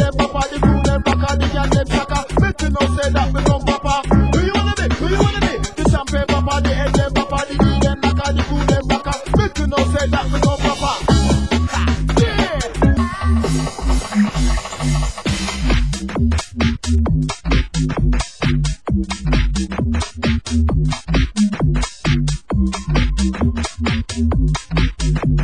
them papa, the crew them rocker, the girl them shaka. Make you know say that we come papa. Who you wanna be? Who you wanna be? The champagne papa, the head them papa, the knee them knocker, the crew them rocker. Make you know say that we come papa. Yeah.